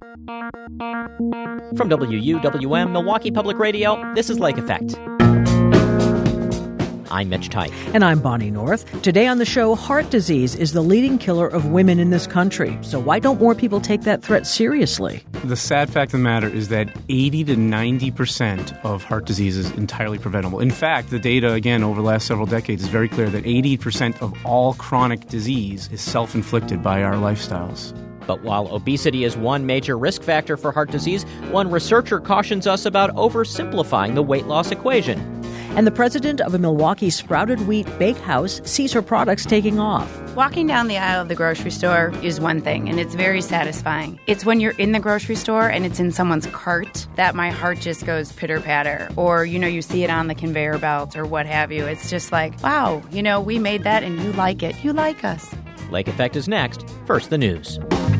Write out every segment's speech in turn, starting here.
From WUWM, Milwaukee Public Radio, this is Lake Effect. I'm Mitch Teich. And I'm Bonnie North. Today on the show, heart disease is the leading killer of women in this country. So why don't more people take that threat seriously? The sad fact of the matter is that 80 to 90% of heart disease is entirely preventable. In fact, the data, again, over the last several decades is very clear that 80% of all chronic disease is self-inflicted by our lifestyles. But while obesity is one major risk factor for heart disease, one researcher cautions us about oversimplifying the weight loss equation. And the president of a Milwaukee sprouted wheat bakehouse sees her products taking off. Walking down the aisle of the grocery store is one thing, and it's very satisfying. It's when you're in the grocery store and it's in someone's cart that my heart just goes pitter-patter. Or, you see it on the conveyor belt or what have you. It's just like, wow, we made that and you like it. You like us. Lake Effect is next. First, the news.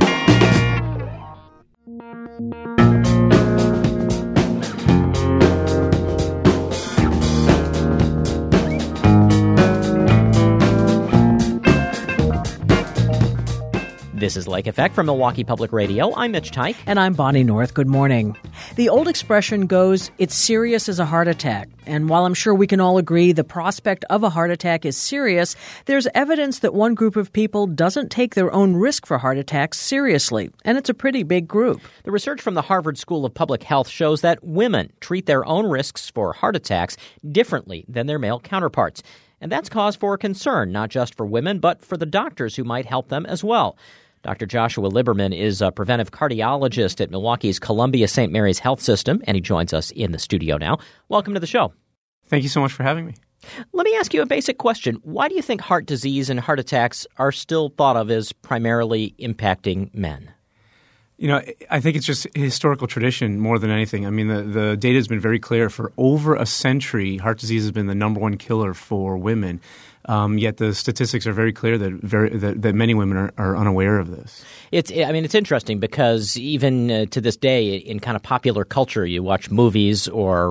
This is Lake Effect from Milwaukee Public Radio. I'm Mitch Teich. And I'm Bonnie North. Good morning. The old expression goes, it's serious as a heart attack. And while I'm sure we can all agree the prospect of a heart attack is serious, there's evidence that one group of people doesn't take their own risk for heart attacks seriously. And it's a pretty big group. The research from the Harvard School of Public Health shows that women treat their own risks for heart attacks differently than their male counterparts. And that's cause for concern, not just for women, but for the doctors who might help them as well. Dr. Joshua Liberman is a preventive cardiologist at Milwaukee's Columbia St. Mary's Health System, and he joins us in the studio now. Welcome to the show. Thank you so much for having me. Let me ask you a basic question. Why do you think heart disease and heart attacks are still thought of as primarily impacting men? I think it's just historical tradition more than anything. I mean, the data has been very clear. For over a century, heart disease has been the number one killer for women. Yet the statistics are very clear that many women are unaware of this. It's interesting because even to this day, in kind of popular culture, you watch movies or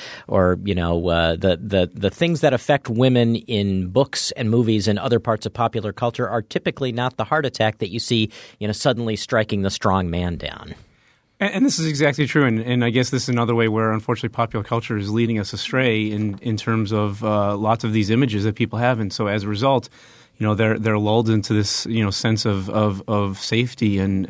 the things that affect women in books and movies and other parts of popular culture are typically not the heart attack that you see, suddenly striking the strong man down. And this is exactly true, and I guess this is another way where, unfortunately, popular culture is leading us astray in terms of lots of these images that people have, and so as a result, they're lulled into this sense of safety and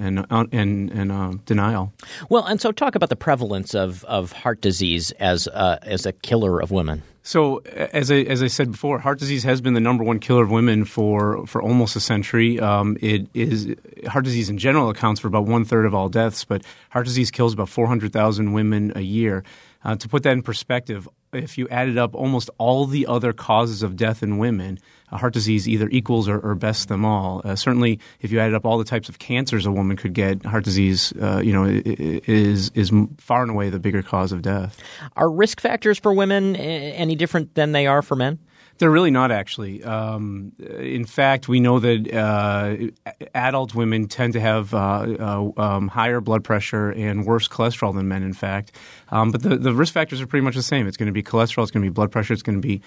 denial. Well, and so talk about the prevalence of heart disease as a killer of women. So, as I said before, heart disease has been the number one killer of women for almost a century. Heart disease in general accounts for about 1/3 of all deaths, but heart disease kills about 400,000 women a year. To put that in perspective, if you added up almost all the other causes of death in women, heart disease either equals or bests them all. Certainly, if you added up all the types of cancers a woman could get, heart disease, is far and away the bigger cause of death. Are risk factors for women any different than they are for men? They're really not, actually. In fact, we know that adult women tend to have higher blood pressure and worse cholesterol than men, in fact. But the risk factors are pretty much the same. It's going to be cholesterol, it's going to be blood pressure, it's going to be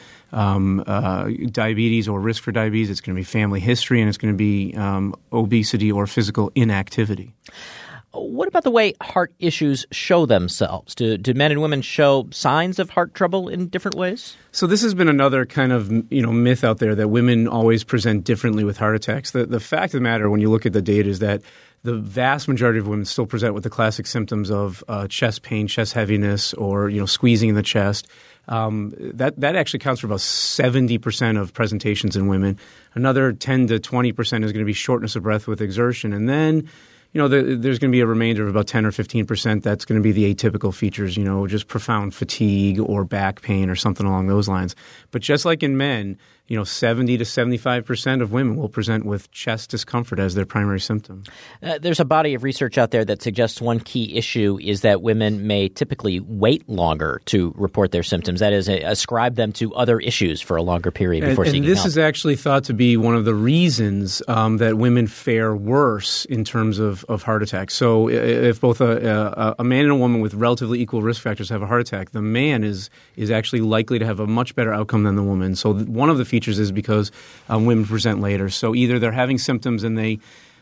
diabetes or risk for diabetes, it's going to be family history, and it's going to be obesity or physical inactivity. What about the way heart issues show themselves? Do men and women show signs of heart trouble in different ways? So this has been another kind of myth out there that women always present differently with heart attacks. The fact of the matter, when you look at the data, is that the vast majority of women still present with the classic symptoms of chest pain, chest heaviness, or squeezing in the chest. That actually counts for about 70% of presentations in women. Another 10 to 20% is going to be shortness of breath with exertion, and then there's going to be a remainder of about 10 or 15% that's going to be the atypical features, just profound fatigue or back pain or something along those lines. But just like in men, 70 to 75% of women will present with chest discomfort as their primary symptom. There's a body of research out there that suggests one key issue is that women may typically wait longer to report their symptoms. That is, ascribe them to other issues for a longer period before seeking help. And this is actually thought to be one of the reasons that women fare worse in terms of heart attacks. So if both a man and a woman with relatively equal risk factors have a heart attack, the man is actually likely to have a much better outcome than the woman. So one of the features is because women present later. So either they're having symptoms and they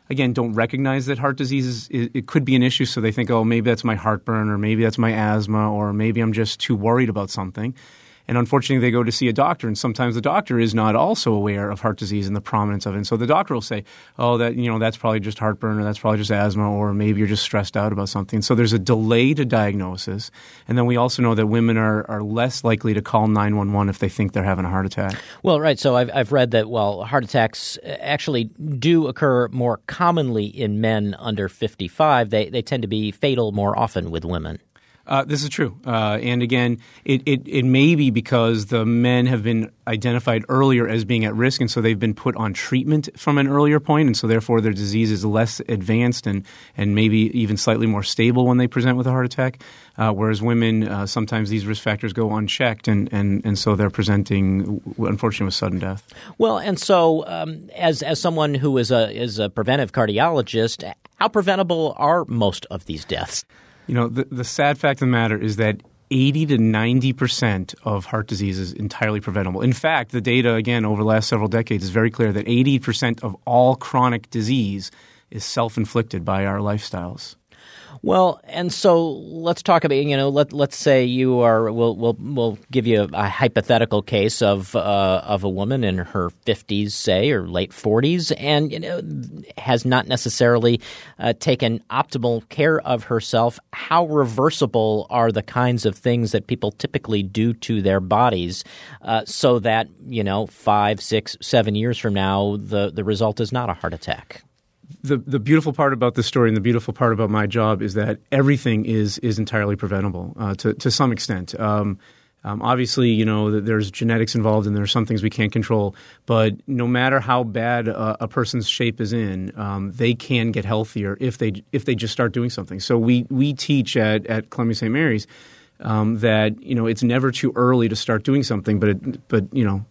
again, don't recognize that heart disease it could be an issue. So they think, oh, maybe that's my heartburn, or maybe that's my asthma, or maybe I'm just too worried about something. And unfortunately, they go to see a doctor, and sometimes the doctor is not also aware of heart disease and the prominence of it. And so the doctor will say, oh, that's probably just heartburn, or that's probably just asthma, or maybe you're just stressed out about something. So there's a delay to diagnosis. And then we also know that women are less likely to call 911 if they think they're having a heart attack. Well, right. So I've read that, heart attacks actually do occur more commonly in men under 55. They tend to be fatal more often with women. This is true. And again, it may be because the men have been identified earlier as being at risk, and so they've been put on treatment from an earlier point, and so therefore their disease is less advanced and maybe even slightly more stable when they present with a heart attack. Whereas women, sometimes these risk factors go unchecked, and so they're presenting, unfortunately, with sudden death. Well, and so as someone who is a preventive cardiologist, how preventable are most of these deaths? The sad fact of the matter is that 80 to 90% of heart disease is entirely preventable. In fact, the data, again, over the last several decades is very clear that 80% of all chronic disease is self-inflicted by our lifestyles. Well, and so let's talk about, let's say you are, we'll give you a hypothetical case of a woman in her 50s, say, or late 40s, and, has not necessarily taken optimal care of herself. How reversible are the kinds of things that people typically do to their bodies so that, 5, 6, 7 years from now, the result is not a heart attack? The beautiful part about this story and the beautiful part about my job is that everything is entirely preventable to some extent. Obviously, there's genetics involved and there are some things we can't control. But no matter how bad a person's shape is in, they can get healthier if they just start doing something. So we teach at Columbia St. Mary's that it's never too early to start doing something, but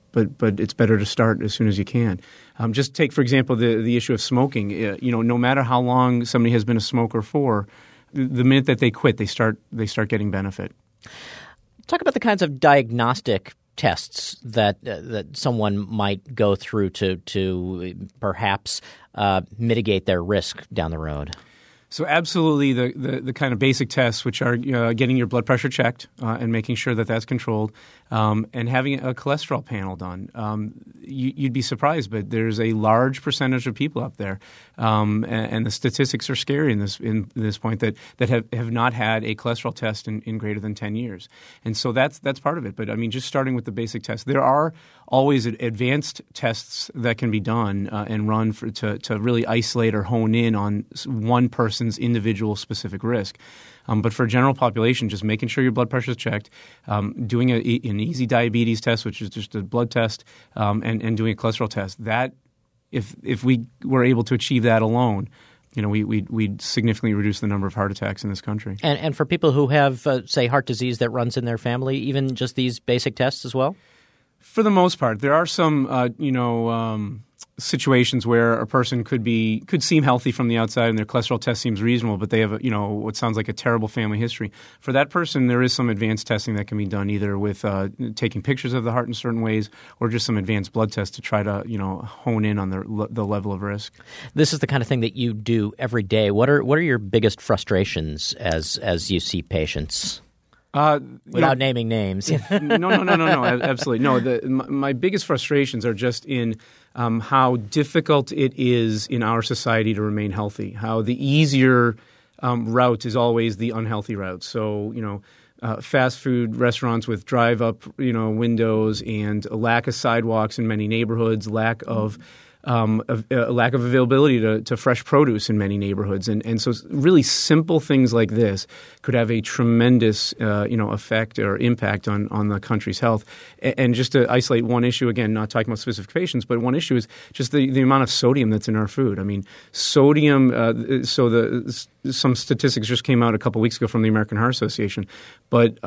it's better to start as soon as you can. Just take, for example, the issue of smoking. No matter how long somebody has been a smoker for, the minute that they quit, they start getting benefit. Talk about the kinds of diagnostic tests that someone might go through to perhaps mitigate their risk down the road. So absolutely the kind of basic tests, which are getting your blood pressure checked and making sure that that's controlled, and having a cholesterol panel done. You'd be surprised, but there's a large percentage of people out there, and the statistics are scary in this point that have not had a cholesterol test in greater than 10 years. And so that's part of it. But I mean, just starting with the basic tests, there are always advanced tests that can be done and run to really isolate or hone in on one person's individual specific risk. But for a general population, just making sure your blood pressure is checked, doing an easy diabetes test, which is just a blood test, and doing a cholesterol test. That, if we were able to achieve that alone, we'd significantly reduce the number of heart attacks in this country. And for people who have, say, heart disease that runs in their family, even just these basic tests as well? For the most part, there are some, situations where a person could seem healthy from the outside and their cholesterol test seems reasonable, but they have what sounds like a terrible family history. For that person, there is some advanced testing that can be done, either with taking pictures of the heart in certain ways or just some advanced blood tests to try to hone in on the level of risk. This is the kind of thing that you do every day. What are your biggest frustrations as you see patients? Without naming names. No, absolutely. No, my biggest frustrations are just in how difficult it is in our society to remain healthy, how the easier route is always the unhealthy route. So, fast food restaurants with drive-up, windows and a lack of sidewalks in many neighborhoods, lack of availability to fresh produce in many neighborhoods. And so really simple things like this could have a tremendous, effect or impact on the country's health. And just to isolate one issue, again, not talking about specific patients, but one issue is just the amount of sodium that's in our food. I mean, sodium, some statistics just came out a couple weeks ago from the American Heart Association, but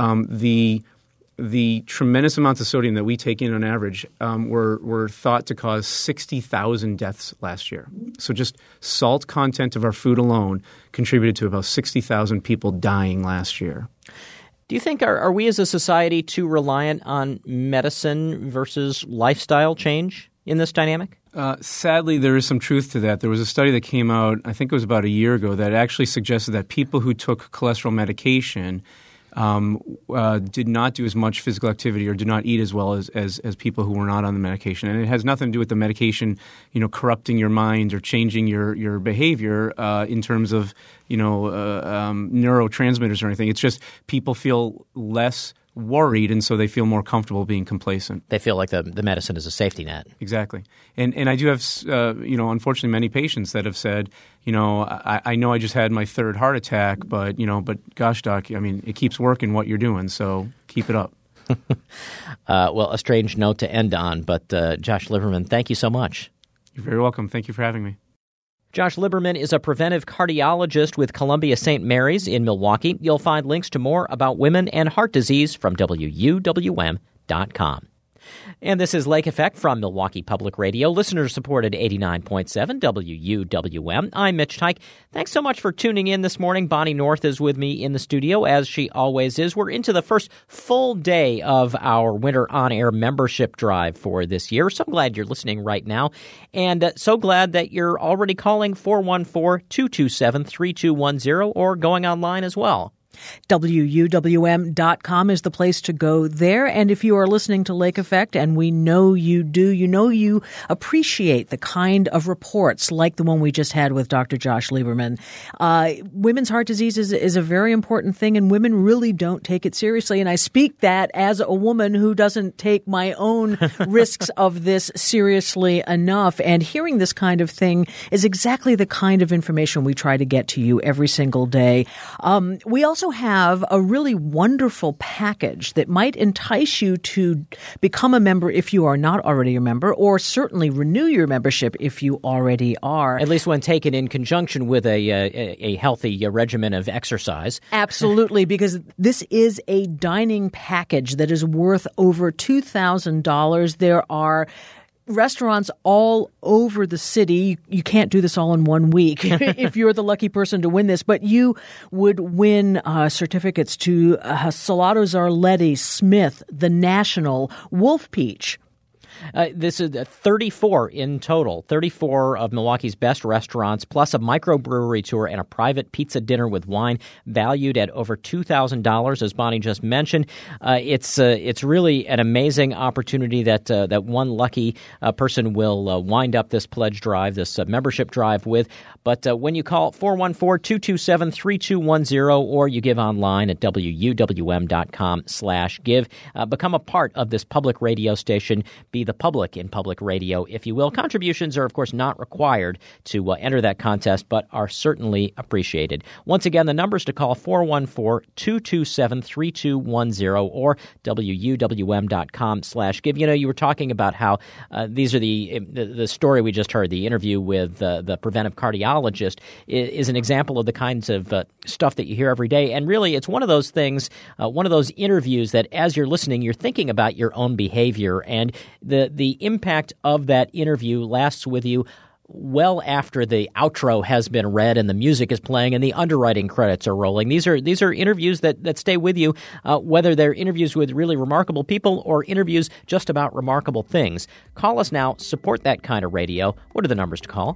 the tremendous amounts of sodium that we take in on average were thought to cause 60,000 deaths last year. So just salt content of our food alone contributed to about 60,000 people dying last year. Do you think are we as a society too reliant on medicine versus lifestyle change in this dynamic? Sadly, there is some truth to that. There was a study that came out, I think it was about a year ago, that actually suggested that people who took cholesterol medication did not do as much physical activity or did not eat as well as people who were not on the medication. And it has nothing to do with the medication, corrupting your mind or changing your behavior in terms of, neurotransmitters or anything. It's just people feel less worried, and so they feel more comfortable being complacent. They feel like the medicine is a safety net. Exactly. And I do have, unfortunately many patients that have said, I know I just had my third heart attack, but gosh, doc, it keeps working what you're doing, so keep it up. Well, a strange note to end on, but Josh Liberman, thank you so much. You're very welcome. Thank you for having me. Josh Liberman is a preventive cardiologist with Columbia St. Mary's in Milwaukee. You'll find links to more about women and heart disease from WUWM.com. And this is Lake Effect from Milwaukee Public Radio, listener-supported 89.7 WUWM. I'm Mitch Teich. Thanks so much for tuning in this morning. Bonnie North is with me in the studio, as she always is. We're into the first full day of our Winter On-Air membership drive for this year. So glad you're listening right now, and so glad that you're already calling 414-227-3210 or going online as well. WUWM.com is the place to go there. And if you are listening to Lake Effect, and we know you do, you appreciate the kind of reports like the one we just had with Dr. Josh Liberman. Women's heart disease is a very important thing, and women really don't take it seriously. And I speak that as a woman who doesn't take my own risks of this seriously enough. And hearing this kind of thing is exactly the kind of information we try to get to you every single day. We also have a really wonderful package that might entice you to become a member if you are not already a member, or certainly renew your membership if you already are. At least when taken in conjunction with a healthy regimen of exercise. Absolutely, because this is a dining package that is worth over $2,000. There are restaurants all over the city. You can't do this all in 1 week if you're the lucky person to win this, but you would win certificates to Salato's Arletti, Smith, The National, Wolf Peach. This is 34 in total, 34 of Milwaukee's best restaurants, plus a microbrewery tour and a private pizza dinner with wine valued at over $2,000, as Bonnie just mentioned. It's really an amazing opportunity that one lucky person will wind up this pledge drive, this membership drive with. But when you call 414-227-3210 or you give online at WUWM.com/give, become a part of this public radio station. Be the public in public radio, if you will. Contributions are, of course, not required to enter that contest, but are certainly appreciated. Once again, the numbers to call 414-227-3210 or WUWM.com/give. You were talking about how these are the story we just heard, the interview with the preventive cardiologist is an example of the kinds of stuff that you hear every day. And really, it's one of those things, one of those interviews that as you're listening, you're thinking about your own behavior, and the impact of that interview lasts with you well after the outro has been read and the music is playing and the underwriting credits are rolling. These are interviews that stay with you, whether they're interviews with really remarkable people or interviews just about remarkable things. Call us now. Support that kind of radio. What are the numbers to call?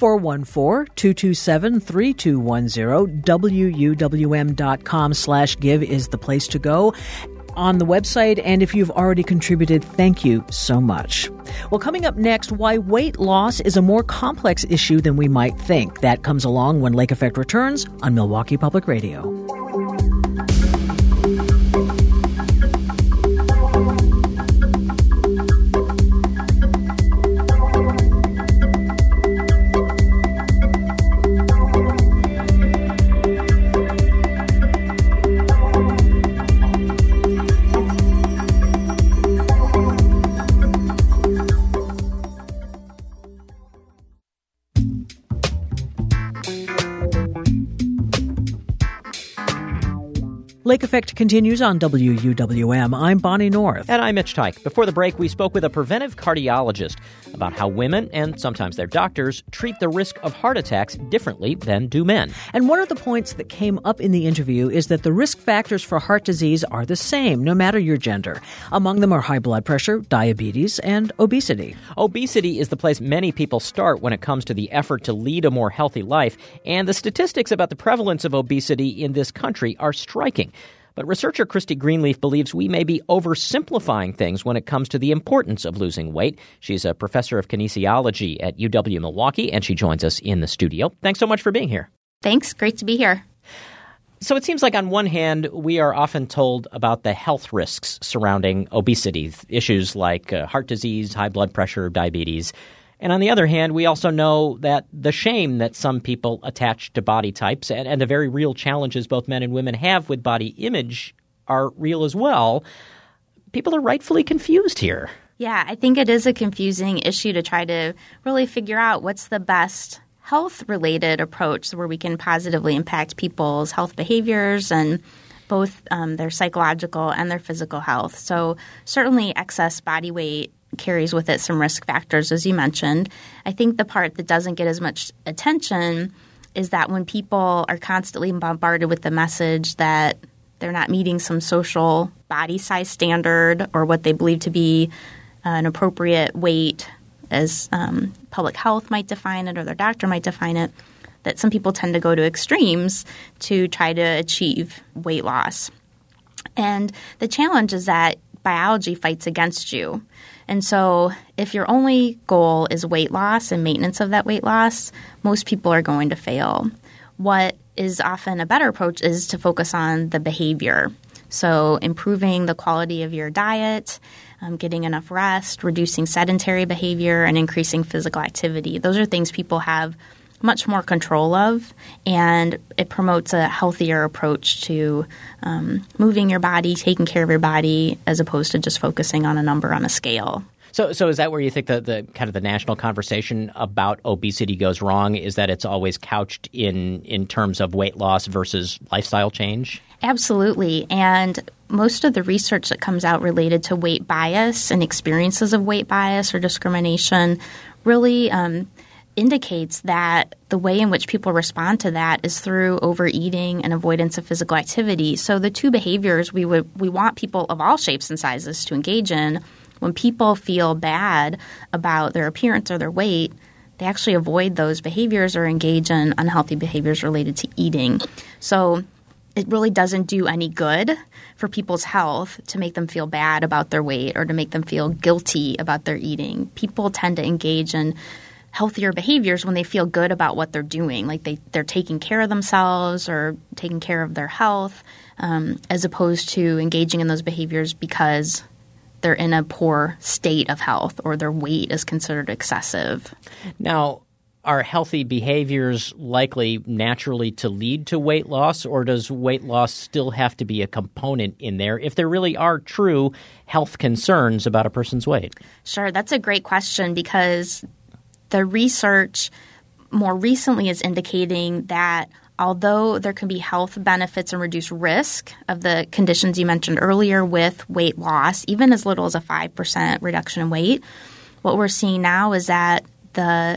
414-227-3210. WUWM.com/give is the place to go on the website, and if you've already contributed, thank you so much. Well, coming up next, why weight loss is a more complex issue than we might think. That comes along when Lake Effect returns on Milwaukee Public Radio. Lake Effect continues on WUWM. I'm Bonnie North. And I'm Mitch Teich. Before the break, we spoke with a preventive cardiologist about how women, and sometimes their doctors, treat the risk of heart attacks differently than do men. And one of the points that came up in the interview is that the risk factors for heart disease are the same, no matter your gender. Among them are high blood pressure, diabetes, and obesity. Obesity is the place many people start when it comes to the effort to lead a more healthy life, and the statistics about the prevalence of obesity in this country are striking. But researcher Christy Greenleaf believes we may be oversimplifying things when it comes to the importance of losing weight. She's a professor of kinesiology at UW-Milwaukee, and she joins us in the studio. Thanks so much for being here. Thanks. Great to be here. So it seems like on one hand, we are often told about the health risks surrounding obesity, issues like heart disease, high blood pressure, diabetes. And on the other hand, we also know that the shame that some people attach to body types and the very real challenges both men and women have with body image are real as well. People are rightfully confused here. Yeah, I think it is a confusing issue to try to really figure out what's the best health-related approach where we can positively impact people's health behaviors and both their psychological and their physical health. So certainly excess body weight carries with it some risk factors, as you mentioned. I think the part that doesn't get as much attention is that when people are constantly bombarded with the message that they're not meeting some social body size standard or what they believe to be an appropriate weight as public health might define it or their doctor might define it, that some people tend to go to extremes to try to achieve weight loss. And the challenge is that biology fights against you. And so if your only goal is weight loss and maintenance of that weight loss, most people are going to fail. What is often a better approach is to focus on the behavior. So improving the quality of your diet, getting enough rest, reducing sedentary behavior, and increasing physical activity. Those are things people have much more control of, and it promotes a healthier approach to moving your body, taking care of your body, as opposed to just focusing on a number on a scale. So is that where you think the kind of the national conversation about obesity goes wrong, is that it's always couched in terms of weight loss versus lifestyle change? Absolutely. And most of the research that comes out related to weight bias and experiences of weight bias or discrimination really indicates that the way in which people respond to that is through overeating and avoidance of physical activity. So the two behaviors we want people of all shapes and sizes to engage in, when people feel bad about their appearance or their weight, they actually avoid those behaviors or engage in unhealthy behaviors related to eating. So it really doesn't do any good for people's health to make them feel bad about their weight or to make them feel guilty about their eating. People tend to engage in healthier behaviors when they feel good about what they're doing, like they're taking care of themselves or taking care of their health, as opposed to engaging in those behaviors because they're in a poor state of health or their weight is considered excessive. Now, are healthy behaviors likely naturally to lead to weight loss, or does weight loss still have to be a component in there if there really are true health concerns about a person's weight? Sure, that's a great question because the research more recently is indicating that although there can be health benefits and reduced risk of the conditions you mentioned earlier with weight loss, even as little as a 5% reduction in weight, what we're seeing now is that the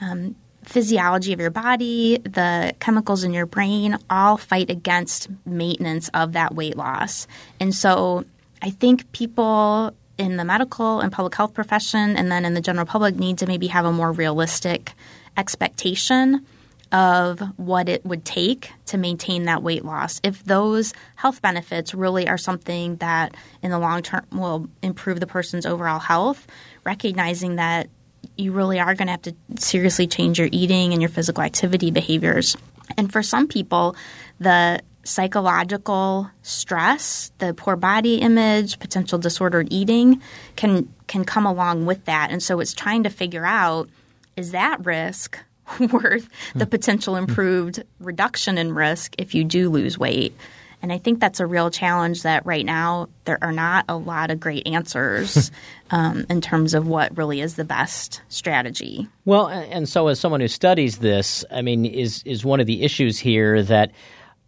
physiology of your body, the chemicals in your brain all fight against maintenance of that weight loss. And so I think people in the medical and public health profession and then in the general public need to maybe have a more realistic expectation of what it would take to maintain that weight loss. If those health benefits really are something that in the long term will improve the person's overall health, recognizing that you really are going to have to seriously change your eating and your physical activity behaviors. And for some people, the psychological stress, the poor body image, potential disordered eating can come along with that. And so it's trying to figure out, is that risk worth the potential improved reduction in risk if you do lose weight? And I think that's a real challenge that right now there are not a lot of great answers in terms of what really is the best strategy. Well, and so as someone who studies this, I mean, is one of the issues here that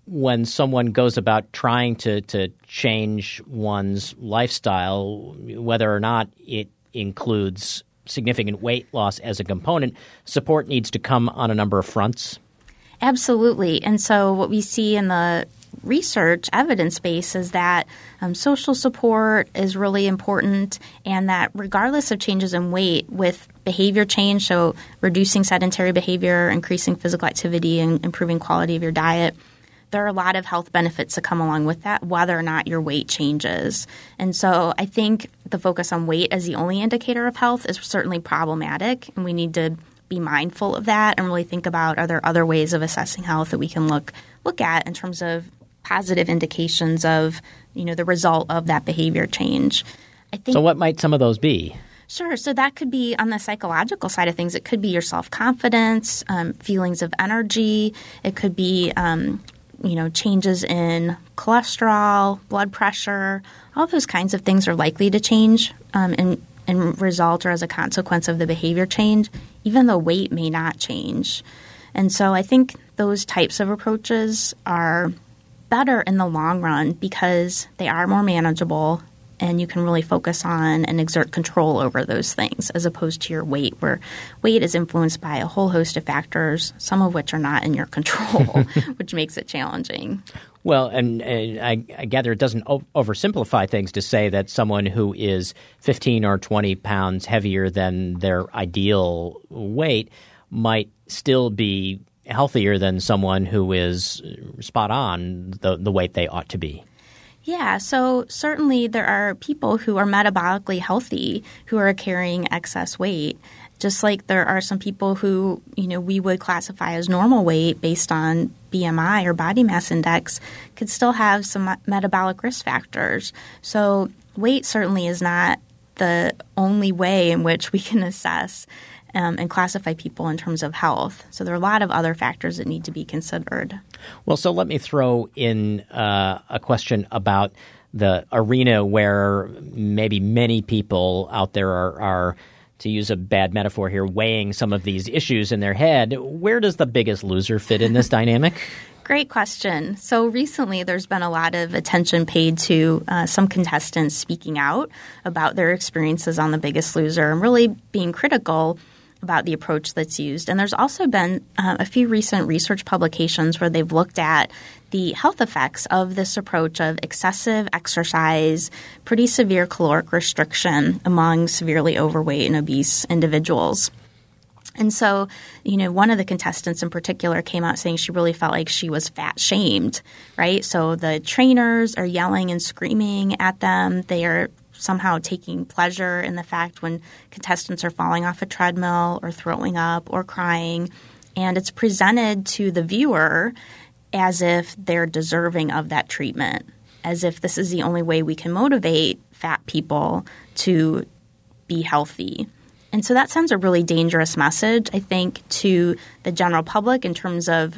when someone goes about trying to change one's lifestyle, whether or not it includes significant weight loss as a component, support needs to come on a number of fronts? Absolutely. And so what we see in the research evidence base is that social support is really important, and that regardless of changes in weight, with behavior change, so reducing sedentary behavior, increasing physical activity, and improving quality of your diet, there are a lot of health benefits that come along with that, whether or not your weight changes. And so I think the focus on weight as the only indicator of health is certainly problematic, and we need to be mindful of that and really think about, are there other ways of assessing health that we can look at in terms of positive indications of, the result of that behavior change. I think. So what might some of those be? Sure. So that could be on the psychological side of things. It could be your self-confidence, feelings of energy. It could be, changes in cholesterol, blood pressure. All those kinds of things are likely to change and result or as a consequence of the behavior change, even though weight may not change. And so I think those types of approaches are better in the long run because they are more manageable and you can really focus on and exert control over those things as opposed to your weight, where weight is influenced by a whole host of factors, some of which are not in your control, which makes it challenging. Well, and I gather it doesn't oversimplify things to say that someone who is 15 or 20 pounds heavier than their ideal weight might still be healthier than someone who is spot on the weight they ought to be. Yeah, so certainly there are people who are metabolically healthy who are carrying excess weight, just like there are some people who, we would classify as normal weight based on BMI or body mass index could still have some metabolic risk factors. So weight certainly is not the only way in which we can assess and classify people in terms of health. So there are a lot of other factors that need to be considered. Well, so let me throw in a question about the arena where maybe many people out there are, to use a bad metaphor here, weighing some of these issues in their head. Where does the Biggest Loser fit in this dynamic? Great question. So recently there's been a lot of attention paid to some contestants speaking out about their experiences on The Biggest Loser and really being critical about the approach that's used. And there's also been a few recent research publications where they've looked at the health effects of this approach of excessive exercise, pretty severe caloric restriction among severely overweight and obese individuals. And so, one of the contestants in particular came out saying she really felt like she was fat shamed, right? So the trainers are yelling and screaming at them. They are somehow taking pleasure in the fact when contestants are falling off a treadmill or throwing up or crying. And it's presented to the viewer as if they're deserving of that treatment, as if this is the only way we can motivate fat people to be healthy. And so that sends a really dangerous message, I think, to the general public in terms of,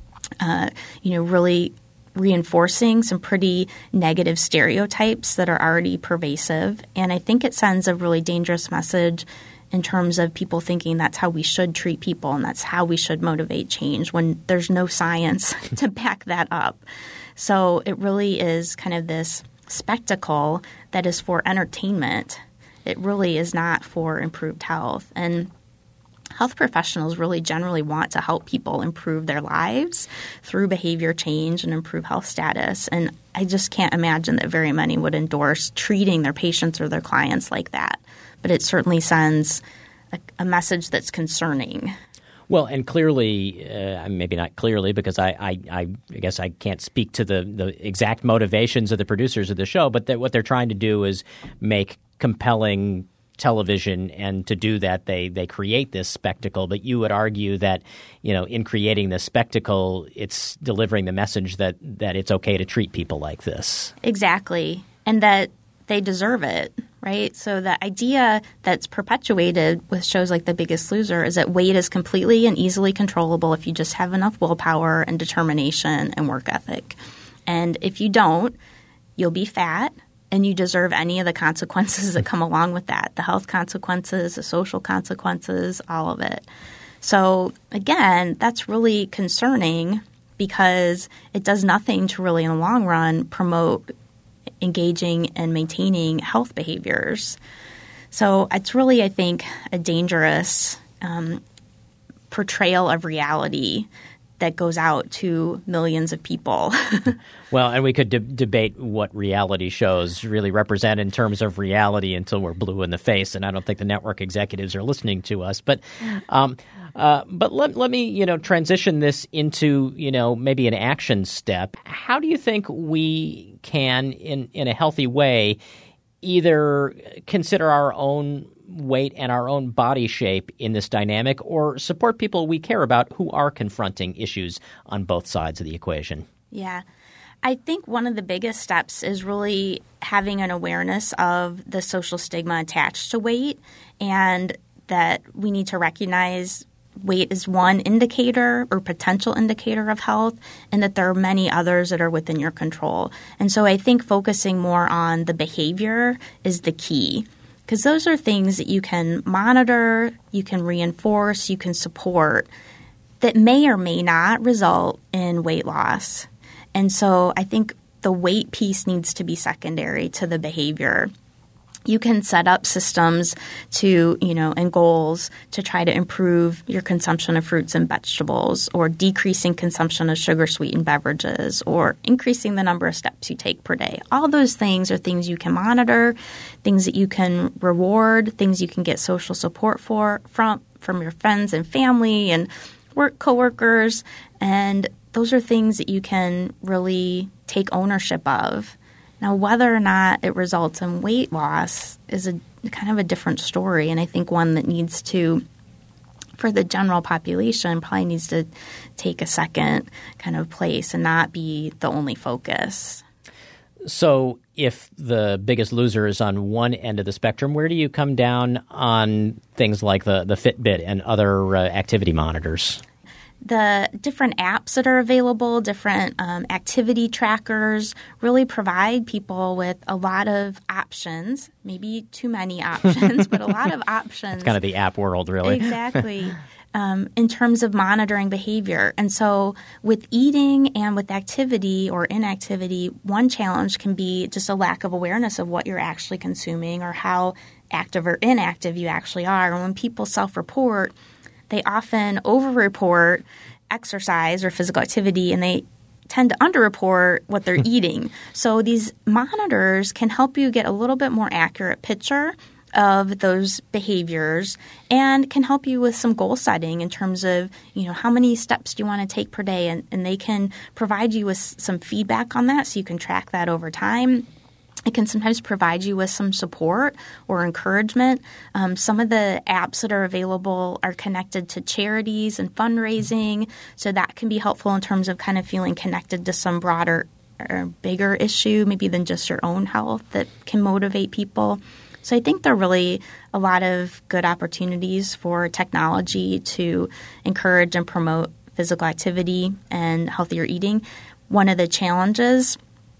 really reinforcing some pretty negative stereotypes that are already pervasive. And I think it sends a really dangerous message in terms of people thinking that's how we should treat people and that's how we should motivate change when there's no science to back that up. So it really is kind of this spectacle that is for entertainment. It really is not for improved health. And health professionals really generally want to help people improve their lives through behavior change and improve health status. And I just can't imagine that very many would endorse treating their patients or their clients like that. But it certainly sends a message that's concerning. Well, and clearly, maybe not clearly, because I guess I can't speak to the exact motivations of the producers of the show, but what they're trying to do is make compelling television, and to do that, they create this spectacle. But you would argue that, in creating this spectacle, it's delivering the message that it's okay to treat people like this. Exactly, and that they deserve it, right? So the idea that's perpetuated with shows like The Biggest Loser is that weight is completely and easily controllable if you just have enough willpower and determination and work ethic. And if you don't, you'll be fat. And you deserve any of the consequences that come along with that, the health consequences, the social consequences, all of it. So, again, that's really concerning because it does nothing to really, in the long run, promote engaging and maintaining health behaviors. So it's really, I think, a dangerous portrayal of reality that goes out to millions of people. Well, and we could debate what reality shows really represent in terms of reality until we're blue in the face, and I don't think the network executives are listening to us. But let me transition this into maybe an action step. How do you think we can, in a healthy way, either consider our own weight and our own body shape in this dynamic, or support people we care about who are confronting issues on both sides of the equation? Yeah. I think one of the biggest steps is really having an awareness of the social stigma attached to weight, and that we need to recognize weight is one indicator or potential indicator of health, and that there are many others that are within your control. And so I think focusing more on the behavior is the key, because those are things that you can monitor, you can reinforce, you can support, that may or may not result in weight loss. And so I think the weight piece needs to be secondary to the behavior. You can set up systems to, and goals to try to improve your consumption of fruits and vegetables, or decreasing consumption of sugar-sweetened beverages, or increasing the number of steps you take per day. All those things are things you can monitor, things that you can reward, things you can get social support from your friends and family and work coworkers. And those are things that you can really take ownership of. Now, whether or not it results in weight loss is a kind of a different story, and I think one that needs to, for the general population, probably needs to take a second kind of place and not be the only focus. So if the biggest loser is on one end of the spectrum, where do you come down on things like the Fitbit and other activity monitors? The different apps that are available, different activity trackers, really provide people with a lot of options, maybe too many options, but a lot of options. It's kind of the app world, really. Exactly. In terms of monitoring behavior. And so with eating and with activity or inactivity, one challenge can be just a lack of awareness of what you're actually consuming or how active or inactive you actually are. And when people self-report, they often over-report exercise or physical activity, and they tend to underreport what they're eating. So these monitors can help you get a little bit more accurate picture of those behaviors, and can help you with some goal setting in terms of, how many steps do you want to take per day, and they can provide you with some feedback on that so you can track that over time. It can sometimes provide you with some support or encouragement. Some of the apps that are available are connected to charities and fundraising, so that can be helpful in terms of kind of feeling connected to some broader or bigger issue, maybe than just your own health, that can motivate people. So I think there are really a lot of good opportunities for technology to encourage and promote physical activity and healthier eating. One of the challenges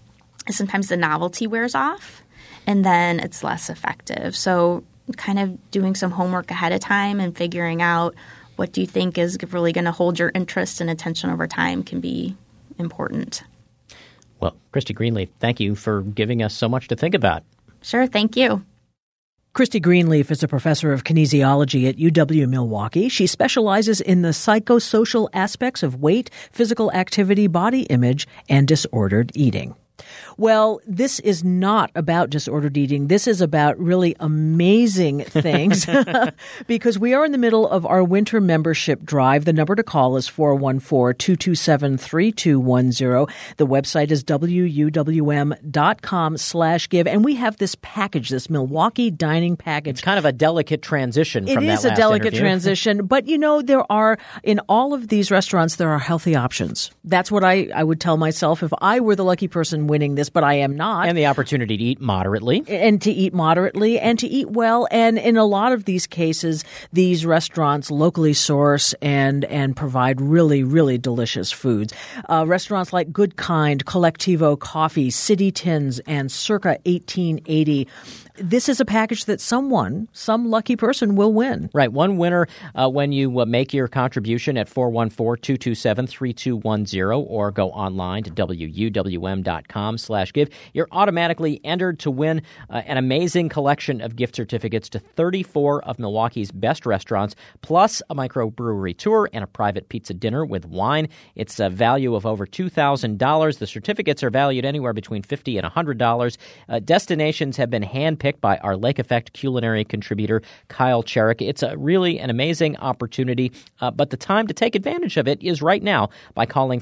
is sometimes the novelty wears off, and then it's less effective. So kind of doing some homework ahead of time and figuring out what do you think is really going to hold your interest and attention over time can be important. Well, Christy Greenleaf, thank you for giving us so much to think about. Sure, thank you. Christy Greenleaf is a professor of kinesiology at UW-Milwaukee. She specializes in the psychosocial aspects of weight, physical activity, body image, and disordered eating. Well, this is not about disordered eating. This is about really amazing things because we are in the middle of our winter membership drive. The number to call is 414-227-3210. The website is wuwm.com/give. And we have this package, this Milwaukee dining package. It's kind of a delicate transition from that last interview. It is a delicate interview. transition. But, there are, in all of these restaurants, there are healthy options. That's what I would tell myself if I were the lucky person winning this, but I am not. And the opportunity to eat moderately. And to eat moderately and to eat well. And in a lot of these cases, these restaurants locally source and provide really, really delicious foods. Restaurants like Good Kind, Collectivo Coffee, City Tins, and Circa 1880. This is a package that some lucky person will win. Right. One winner when you make your contribution at 414-227-3210 or go online to wuwm.com/give. You're automatically entered to win an amazing collection of gift certificates to 34 of Milwaukee's best restaurants, plus a microbrewery tour and a private pizza dinner with wine. It's a value of over $2,000. The certificates are valued anywhere between $50 and $100. Destinations have been handpicked by our Lake Effect culinary contributor, Kyle Cherrick. It's really an amazing opportunity, but the time to take advantage of it is right now by calling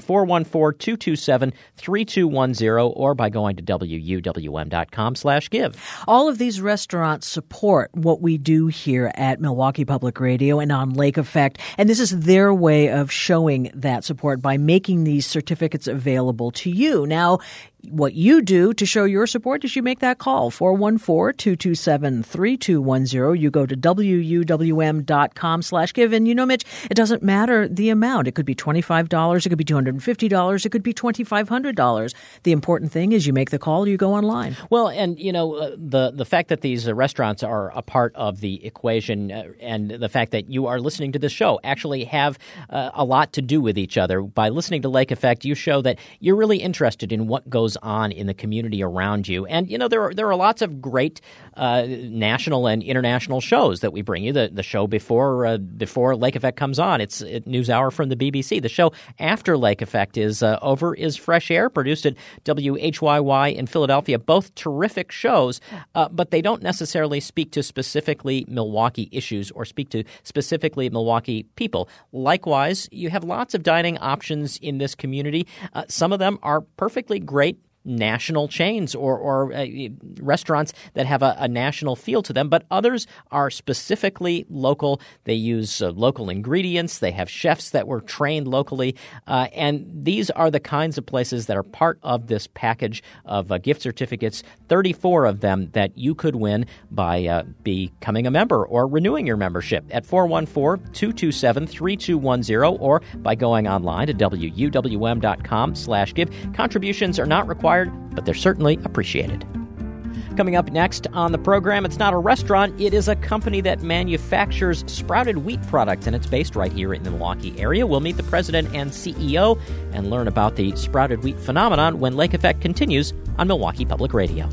414-227-3210 or by going to wuwm.com/give. All of these restaurants support what we do here at Milwaukee Public Radio and on Lake Effect, and this is their way of showing that support by making these certificates available to you. Now, what you do to show your support is you make that call, 414-227-3210. You go to wuwm.com/give. And Mitch, it doesn't matter the amount. It could be $25. It could be $250. It could be $2,500. The important thing is you make the call, you go online. Well, and, the fact that these restaurants are a part of the equation and the fact that you are listening to this show actually have a lot to do with each other. By listening to Lake Effect, you show that you're really interested in what goes on in the community around you. And, there are lots of great national and international shows that we bring you. The show before Lake Effect comes on, it's NewsHour from the BBC. The show after Lake Effect is Fresh Air, produced at WHYY in Philadelphia. Both terrific shows, but they don't necessarily speak to specifically Milwaukee issues or speak to specifically Milwaukee people. Likewise, you have lots of dining options in this community. Some of them are perfectly great national chains or restaurants that have a national feel to them, but others are specifically local. They use local ingredients. They have chefs that were trained locally, and these are the kinds of places that are part of this package of gift certificates, 34 of them that you could win by becoming a member or renewing your membership at 414-227-3210 or by going online to wuwm.com/give. Contributions are not required, but they're certainly appreciated. Coming up next on the program, it's not a restaurant, it is a company that manufactures sprouted wheat products, and it's based right here in the Milwaukee area. We'll meet the president and CEO and learn about the sprouted wheat phenomenon when Lake Effect continues on Milwaukee Public Radio.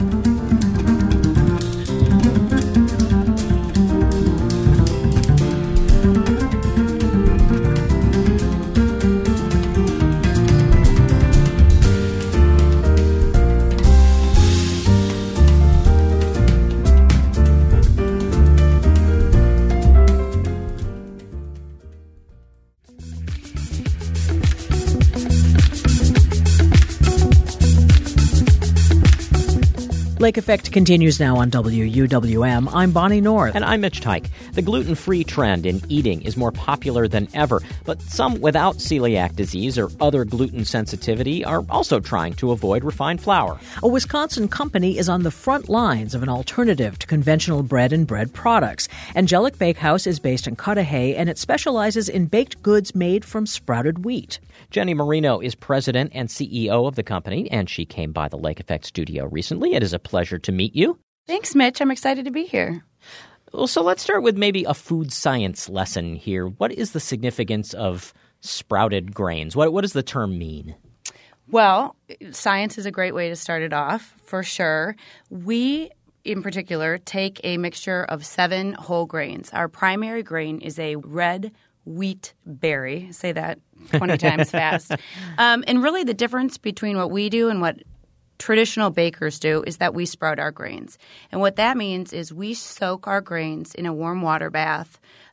Lake Effect continues now on WUWM. I'm Bonnie North. And I'm Mitch Teich. The gluten-free trend in eating is more popular than ever, but some without celiac disease or other gluten sensitivity are also trying to avoid refined flour. A Wisconsin company is on the front lines of an alternative to conventional bread and bread products. Angelic Bakehouse is based in Cudahy, and it specializes in baked goods made from sprouted wheat. Jenny Marino is president and CEO of the company, and she came by the Lake Effect studio recently. It is a pleasure to meet you. Thanks, Mitch. I'm excited to be here. Well, so let's start with maybe a food science lesson here. What is the significance of sprouted grains? What does the term mean? Well, science is a great way to start it off, for sure. We, in particular, take a mixture of 7 whole grains. Our primary grain is a red wheat berry. Say that 20 times fast. And really the difference between what we do and what traditional bakers do is that we sprout our grains. And what that means is we soak our grains in a warm water bath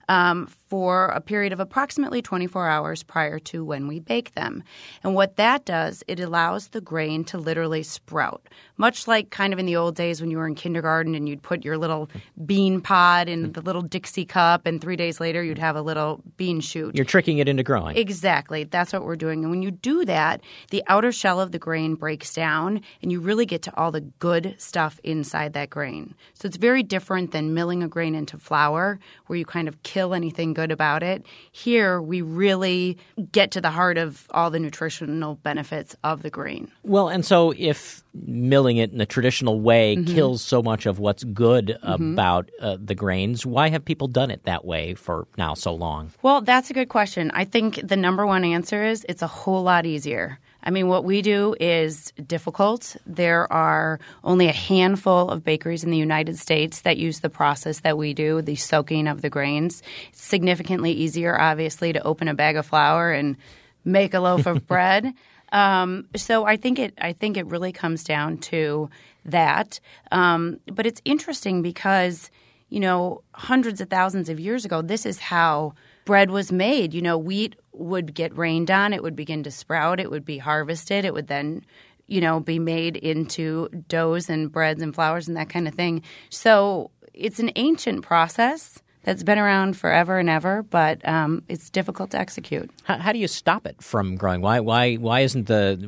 for a period of approximately 24 hours prior to when we bake them. And what that does, it allows the grain to literally sprout, much like kind of in the old days when you were in kindergarten and you'd put your little bean pod in the little Dixie cup, and 3 days later you'd have a little bean shoot. You're tricking it into growing. Exactly. That's what we're doing. And when you do that, the outer shell of the grain breaks down, and you really get to all the good stuff inside that grain. So it's very different than milling a grain into flour, where you kind of kill anything good about it. Here, we really get to the heart of all the nutritional benefits of the grain. Well, and so if milling it in the traditional way kills so much of what's good about the grains, why have people done it that way for now so long? Well, that's a good question. I think the number one answer is it's a whole lot easier. I mean, what we do is difficult. There are only a handful of bakeries in the United States that use the process that we do, the soaking of the grains. It's significantly easier, obviously, to open a bag of flour and make a loaf of bread. So I think it really comes down to that. But it's interesting because, hundreds of thousands of years ago, this is how bread was made. Wheat would get rained on. It would begin to sprout. It would be harvested. It would then, be made into doughs and breads and flours and that kind of thing. So it's an ancient process that's been around forever and ever, but it's difficult to execute. How do you stop it from growing? Why isn't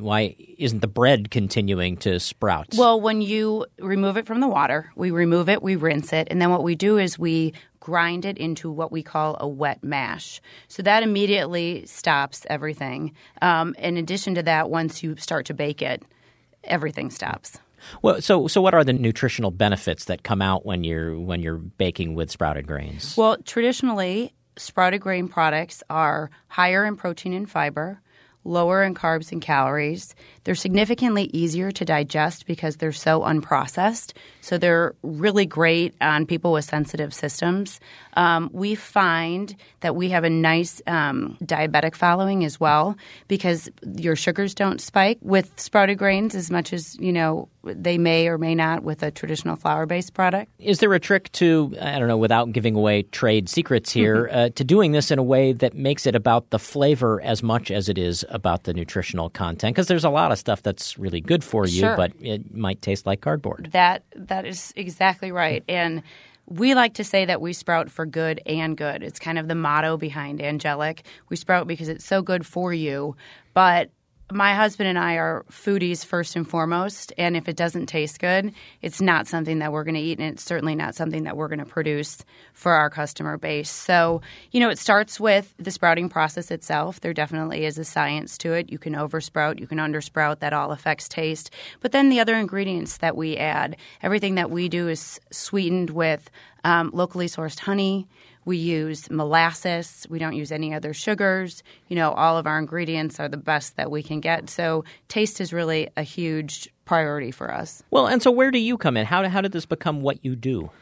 the bread continuing to sprout? Well, when you remove it from the water, we remove it, we rinse it, and then what we do is we grind it into what we call a wet mash. So that immediately stops everything. In addition to that, once you start to bake it, everything stops. Well, so what are the nutritional benefits that come out when you're baking with sprouted grains? Well, traditionally, sprouted grain products are higher in protein and fiber, lower in carbs and calories. They're significantly easier to digest because they're so unprocessed. So they're really great on people with sensitive systems. We find that we have a nice diabetic following as well because your sugars don't spike with sprouted grains as much as, they may or may not with a traditional flour-based product. Is there a trick to, without giving away trade secrets here, to doing this in a way that makes it about the flavor as much as it is about the nutritional content? Because there's a lot of stuff that's really good for you, Sure. but it might taste like cardboard. That is exactly right. And we like to say that we sprout for good and good. It's kind of the motto behind Angelic. We sprout because it's so good for you, but my husband and I are foodies first and foremost, and if it doesn't taste good, it's not something that we're going to eat, and it's certainly not something that we're going to produce for our customer base. So, it starts with the sprouting process itself. There definitely is a science to it. You can oversprout, you can undersprout. That all affects taste. But then the other ingredients that we add, everything that we do is sweetened with locally sourced honey. We use molasses. We don't use any other sugars. All of our ingredients are the best that we can get. So taste is really a huge priority for us. Well, and so where do you come in? How did this become what you do?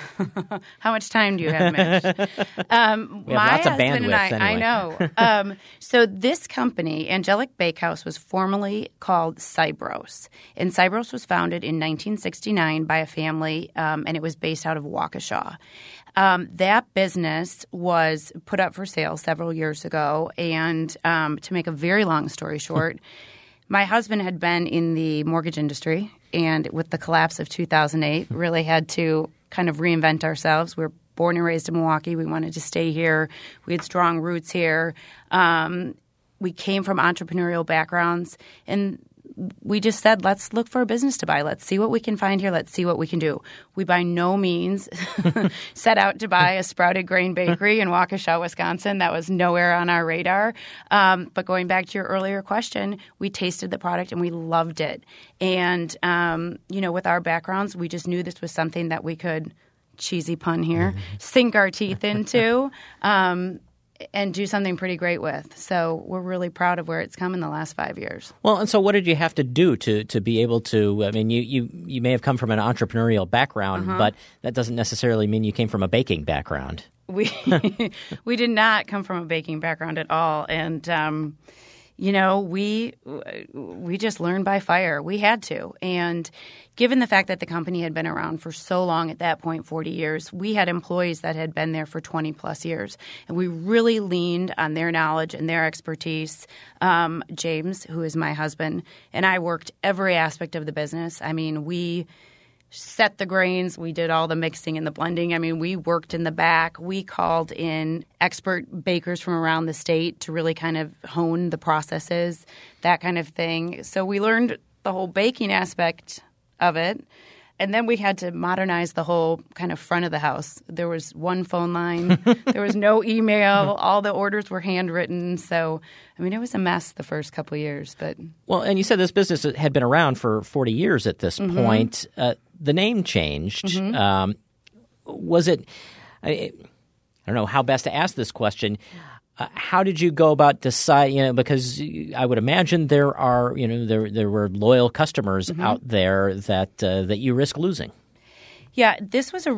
How much time do you have, Mitch? We have lots of bandwidth anyway. I know. So this company, Angelic Bakehouse, was formerly called Cybros. And Cybros was founded in 1969 by a family, and it was based out of Waukesha. That business was put up for sale several years ago. And to make a very long story short, my husband had been in the mortgage industry, and with the collapse of 2008, really had to kind of reinvent ourselves. We were born and raised in Milwaukee. We wanted to stay here. We had strong roots here. We came from entrepreneurial backgrounds, and we just said, let's look for a business to buy. Let's see what we can find here. Let's see what we can do. We by no means set out to buy a sprouted grain bakery in Waukesha, Wisconsin. That was nowhere on our radar. But going back to your earlier question, we tasted the product and we loved it. And, with our backgrounds, we just knew this was something that we could, cheesy pun here, sink our teeth into. And do something pretty great with. So we're really proud of where it's come in the last 5 years. Well, and so what did you have to do to be able to – I mean, you may have come from an entrepreneurial background, but that doesn't necessarily mean you came from a baking background. We did not come from a baking background at all. And, we just learned by fire. We had to. And given the fact that the company had been around for so long at that point, 40 years, we had employees that had been there for 20 plus years. And we really leaned on their knowledge and their expertise. James, who is my husband, and I worked every aspect of the business. I mean, we set the grains. We did all the mixing and the blending. I mean, we worked in the back. We called in expert bakers from around the state to really kind of hone the processes, that kind of thing. So we learned the whole baking aspect of it. And then we had to modernize the whole kind of front of the house. There was one phone line. There was no email. All the orders were handwritten. So, I mean, it was a mess the first couple of years. But well, and you said this business had been around for 40 years at this point. The name changed. Was it – I don't know how best to ask this question. How did you go about deciding? Because I would imagine there are, there were loyal customers out there that you risk losing. Yeah, this was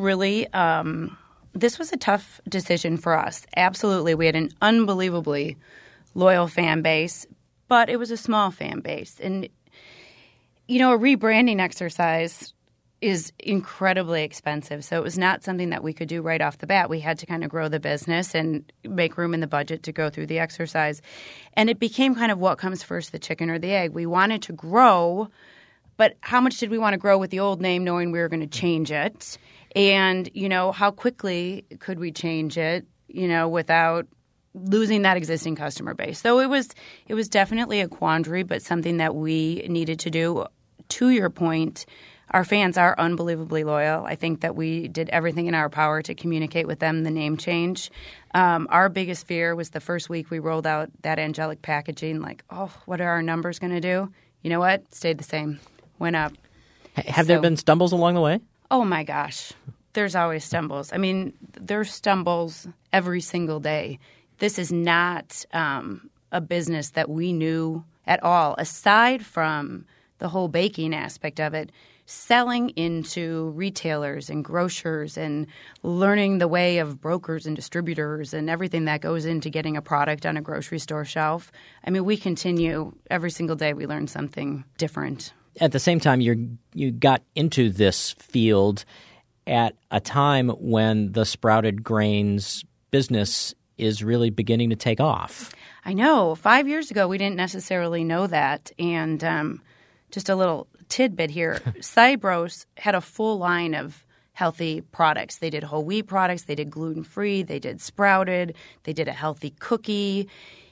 a tough decision for us. Absolutely, we had an unbelievably loyal fan base, but it was a small fan base, and a rebranding exercise is incredibly expensive. So it was not something that we could do right off the bat. We had to kind of grow the business and make room in the budget to go through the exercise. And it became kind of what comes first, the chicken or the egg. We wanted to grow, but how much did we want to grow with the old name knowing we were going to change it? And, how quickly could we change it, without losing that existing customer base? So it was definitely a quandary, but something that we needed to do. To your point, our fans are unbelievably loyal. I think that we did everything in our power to communicate with them the name change. Our biggest fear was the first week we rolled out that angelic packaging, like, oh, what are our numbers going to do? You know what? Stayed the same. Went up. Have there been stumbles along the way? Oh, my gosh. There's always stumbles. I mean, there's stumbles every single day. This is not a business that we knew at all, aside from the whole baking aspect of it. Selling into retailers and grocers and learning the way of brokers and distributors and everything that goes into getting a product on a grocery store shelf. I mean, we continue every single day. We learn something different. At the same time, you got into this field at a time when the sprouted grains business is really beginning to take off. I know. 5 years ago, we didn't necessarily know that. And just a little tidbit here. Cybros had a full line of healthy products. They did whole wheat products. They did gluten-free. They did sprouted. They did a healthy cookie.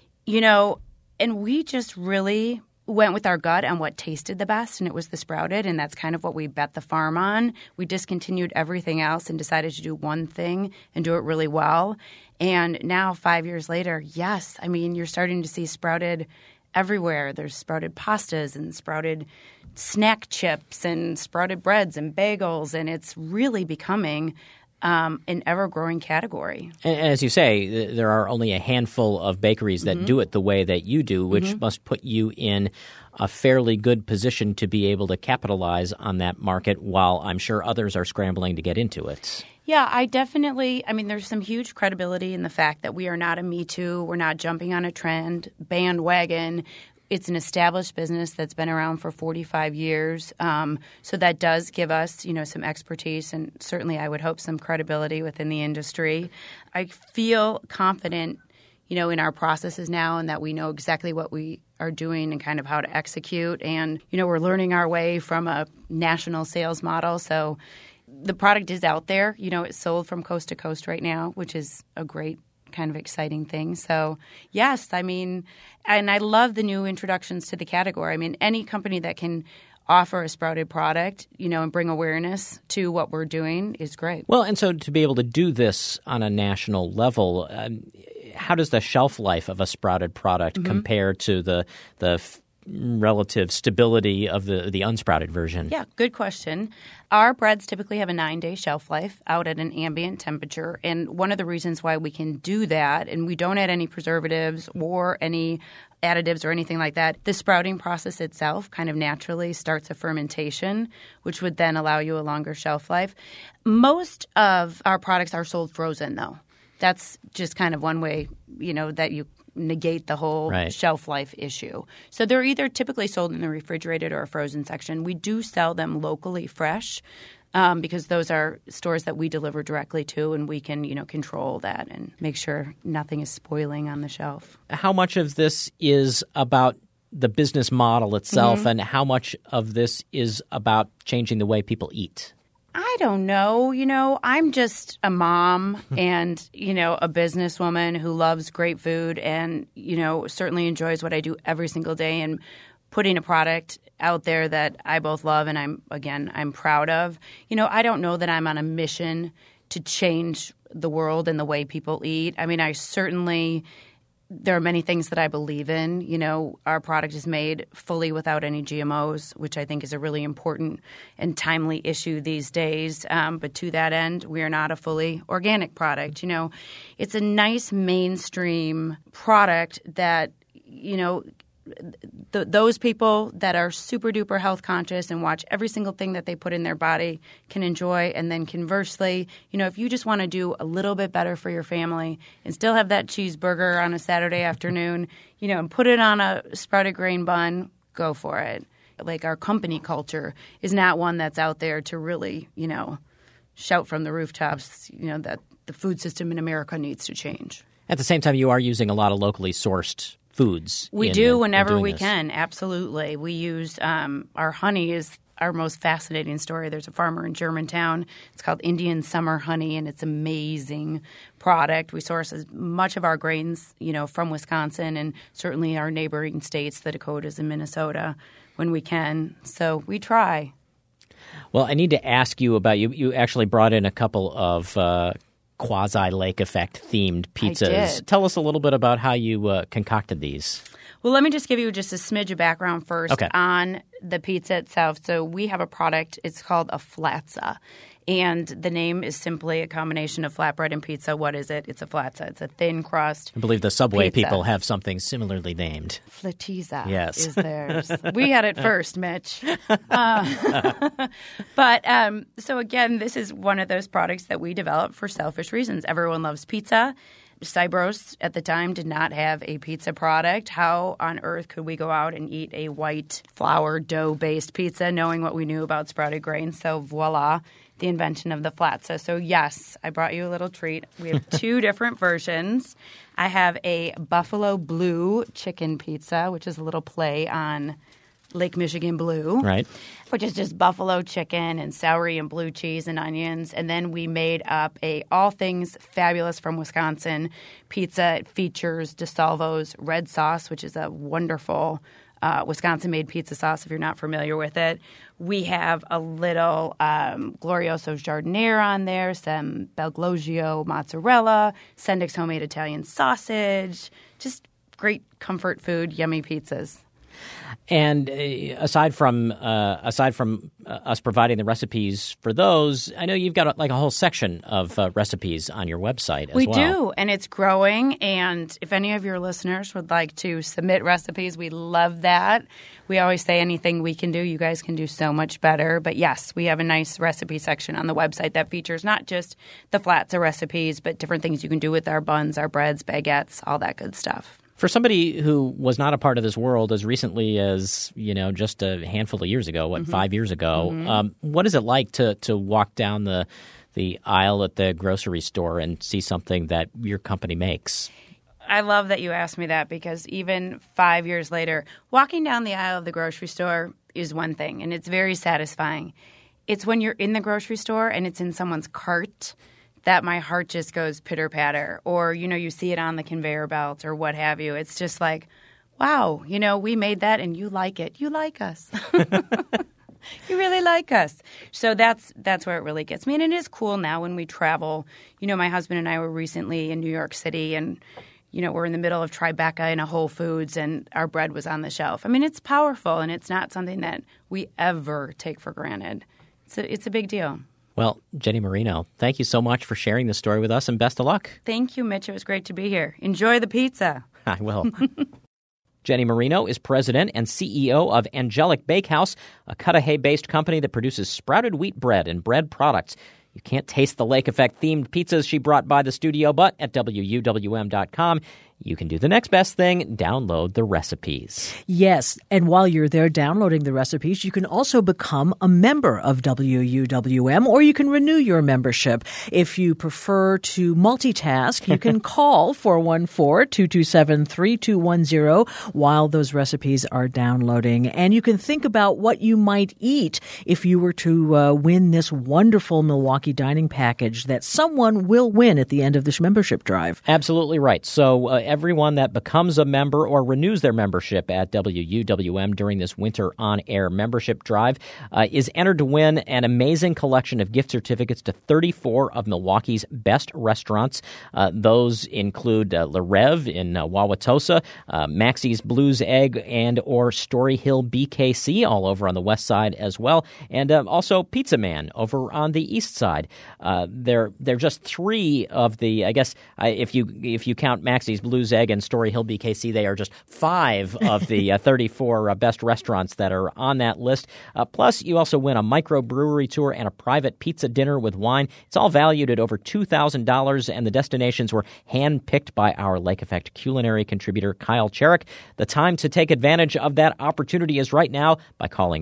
And we just really went with our gut on what tasted the best, and it was the sprouted, and that's kind of what we bet the farm on. We discontinued everything else and decided to do one thing and do it really well. And now, 5 years later, yes, I mean, you're starting to see sprouted everywhere. There's sprouted pastas and sprouted snack chips and sprouted breads and bagels, and it's really becoming an ever-growing category. And as you say, there are only a handful of bakeries that do it the way that you do, which must put you in a fairly good position to be able to capitalize on that market while I'm sure others are scrambling to get into it. Yeah, there's some huge credibility in the fact that we are not a Me Too. We're not jumping on a trend bandwagon. It's an established business that's been around for 45 years. So that does give us, some expertise and certainly I would hope some credibility within the industry. I feel confident, in our processes now and that we know exactly what we are doing and kind of how to execute. And, we're learning our way from a national sales model. So the product is out there. It's sold from coast to coast right now, which is a great kind of exciting thing. So, yes, and I love the new introductions to the category. I mean, any company that can offer a sprouted product, and bring awareness to what we're doing is great. Well, and so to be able to do this on a national level, how does the shelf life of a sprouted product compare to the relative stability of the unsprouted version? Yeah, good question. Our breads typically have a 9-day shelf life out at an ambient temperature. And one of the reasons why we can do that, and we don't add any preservatives or any additives or anything like that, the sprouting process itself kind of naturally starts a fermentation, which would then allow you a longer shelf life. Most of our products are sold frozen, though. That's just kind of one way, that you negate the whole shelf life issue. So they're either typically sold in the refrigerated or a frozen section. We do sell them locally fresh because those are stores that we deliver directly to, and we can, control that and make sure nothing is spoiling on the shelf. How much of this is about the business model itself, and how much of this is about changing the way people eat? I don't know. I'm just a mom and, a businesswoman who loves great food and, certainly enjoys what I do every single day, and putting a product out there that I both love and I'm proud of. I don't know that I'm on a mission to change the world and the way people eat. I mean, there are many things that I believe in. Our product is made fully without any GMOs, which I think is a really important and timely issue these days. But to that end, we are not a fully organic product. It's a nice mainstream product that, those people that are super duper health conscious and watch every single thing that they put in their body can enjoy. And then conversely, if you just want to do a little bit better for your family and still have that cheeseburger on a Saturday afternoon, and put it on a sprouted grain bun, go for it. Like, our company culture is not one that's out there to really, shout from the rooftops, that the food system in America needs to change. At the same time, you are using a lot of locally sourced foods. We do whenever we can. Absolutely. We use our honey is our most fascinating story. There's a farmer in Germantown. It's called Indian Summer Honey, and it's an amazing product. We source as much of our grains, from Wisconsin and certainly our neighboring states, the Dakotas and Minnesota, when we can. So we try. Well, I need to ask you about you actually brought in a couple of quasi-lake effect themed pizzas. I did. Tell us a little bit about how you concocted these. Well, let me just give you just a smidge of background first on the pizza itself. So we have a product. It's called a Flatza. And the name is simply a combination of flatbread and pizza. What is it? It's a Flatza. It's a thin crust. I believe the Subway pizza. People have something similarly named. Flateza is theirs. We had it first, Mitch. So again, this is one of those products that we developed for selfish reasons. Everyone loves pizza. Sybros at the time did not have a pizza product. How on earth could we go out and eat a white flour dough-based pizza knowing what we knew about sprouted grains? So voila, the invention of the Flatza. So yes, I brought you a little treat. We have two different versions. I have a Buffalo Blue chicken pizza, which is a little play on Lake Michigan Blue, right? Which is just buffalo chicken and celery and blue cheese and onions. And then we made up a all things fabulous from Wisconsin pizza. It features DeSalvo's red sauce, which is a wonderful Wisconsin-made pizza sauce if you're not familiar with it. We have a little Glorioso Giardiniera on there, some Belglogio mozzarella, Sendik's homemade Italian sausage, just great comfort food, yummy pizzas. And aside from us providing the recipes for those, I know you've got a whole section of recipes on your website as well. We do, and it's growing. And if any of your listeners would like to submit recipes, we love that. We always say anything we can do, you guys can do so much better. But yes, we have a nice recipe section on the website that features not just the Flatza recipes, but different things you can do with our buns, our breads, baguettes, all that good stuff. For somebody who was not a part of this world as recently as, just a handful of years ago, 5 years ago, what is it like to walk down the aisle at the grocery store and see something that your company makes? I love that you asked me that, because even 5 years later, walking down the aisle of the grocery store is one thing, and it's very satisfying. It's when you're in the grocery store and it's in someone's cart that my heart just goes pitter-patter. Or, you see it on the conveyor belt or what have you. It's just like, wow, we made that and you like it. You like us. You really like us. So that's where it really gets me. And it is cool now when we travel. My husband and I were recently in New York City, and, we're in the middle of Tribeca in a Whole Foods, and our bread was on the shelf. I mean, it's powerful, and it's not something that we ever take for granted. It's a big deal. Well, Jenny Marino, thank you so much for sharing this story with us, and best of luck. Thank you, Mitch. It was great to be here. Enjoy the pizza. I will. Jenny Marino is president and CEO of Angelic Bakehouse, a Cudahy-based company that produces sprouted wheat bread and bread products. You can't taste the lake effect themed pizzas she brought by the studio, but at WUWM.com, you can do the next best thing, download the recipes. Yes, and while you're there downloading the recipes, you can also become a member of WUWM, or you can renew your membership. If you prefer to multitask, you can call 414-227-3210 while those recipes are downloading. And you can think about what you might eat if you were to win this wonderful Milwaukee dining package that someone will win at the end of this membership drive. Absolutely right. So everyone that becomes a member or renews their membership at WUWM during this winter on-air membership drive is entered to win an amazing collection of gift certificates to 34 of Milwaukee's best restaurants. Those include Le Rev in Wauwatosa, Maxie's Blues Egg and or Story Hill BKC all over on the west side as well, and also Pizza Man over on the east side. They're just three of the, I guess, if you count Maxie's Blues Egg and Story Hill BKC, they are just 5 of the 34 best restaurants that are on that list. Plus, you also win a microbrewery tour and a private pizza dinner with wine. It's all valued at over $2,000, and the destinations were handpicked by our Lake Effect culinary contributor, Kyle Cherrick. The time to take advantage of that opportunity is right now by calling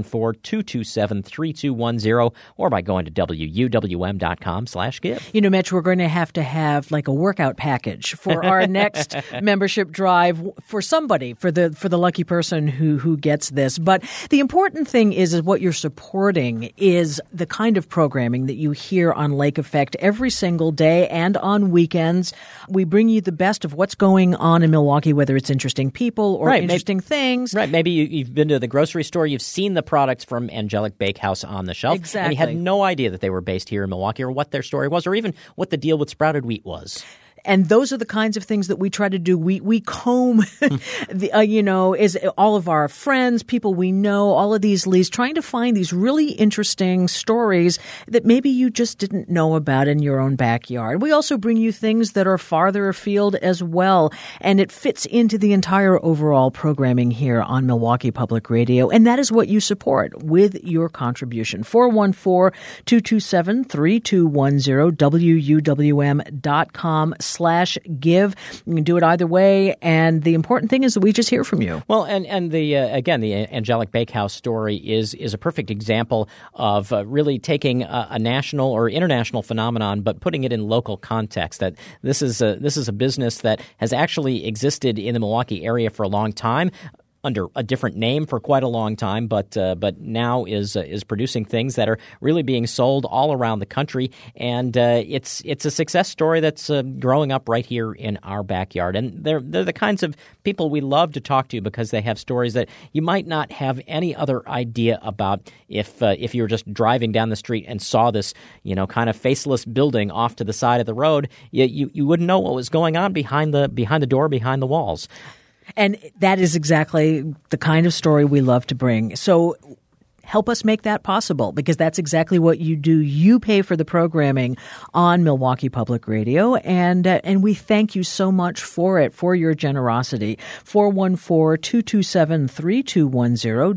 414-227-3210 or by going to WUWM.com/give. You know, Mitch, we're going to have like a workout package for our next membership drive for somebody, for the lucky person who gets this. But the important thing is what you're supporting is the kind of programming that you hear on Lake Effect every single day and on weekends. We bring you the best of what's going on in Milwaukee, whether it's interesting people or interesting things. Right. Maybe you've been to the grocery store, you've seen the products from Angelic Bakehouse on the shelf. Exactly. And you had no idea that they were based here in Milwaukee or what their story was or even what the deal with Sprouted Wheat was. And those are the kinds of things that we try to do. We comb, is all of our friends, people we know, all of these leads, trying to find these really interesting stories that maybe you just didn't know about in your own backyard. We also bring you things that are farther afield as well, and it fits into the entire overall programming here on Milwaukee Public Radio. And that is what you support with your contribution. 414-227-3210, WUWM.com/give. You can do it either way, and the important thing is that we just hear from you. Well, and the again, the Angelic Bakehouse story is a perfect example of really taking a national or international phenomenon, but putting it in local context. That this is a business that has actually existed in the Milwaukee area for a long time, under a different name for quite a long time, but now is producing things that are really being sold all around the country, and it's a success story that's growing up right here in our backyard. And they're the kinds of people we love to talk to because they have stories that you might not have any other idea about if you were just driving down the street and saw this kind of faceless building off to the side of the road. You wouldn't know what was going on behind the door, behind the walls. And that is exactly the kind of story we love to bring. So help us make that possible, because that's exactly what you do. You pay for the programming on Milwaukee Public Radio, and we thank you so much for it, for your generosity. 414-227-3210,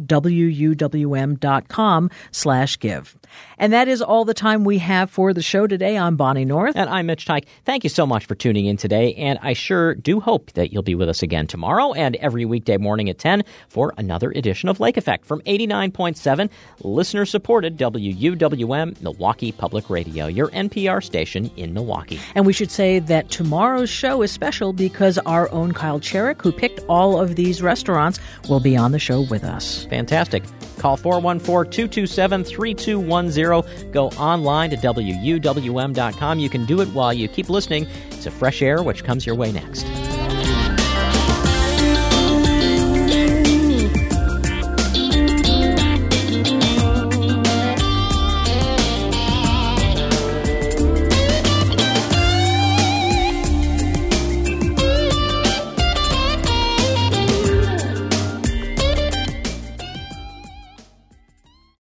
WUWM.com/give. And that is all the time we have for the show today. I'm Bonnie North. And I'm Mitch Teich. Thank you so much for tuning in today, and I sure do hope that you'll be with us again tomorrow and every weekday morning at 10 for another edition of Lake Effect from 89.7, listener-supported WUWM Milwaukee Public Radio, your NPR station in Milwaukee. And we should say that tomorrow's show is special because our own Kyle Cherrick, who picked all of these restaurants, will be on the show with us. Fantastic. Call 414-227-3210. Go online to WUWM.com. You can do it while you keep listening to Fresh Air, which comes your way next.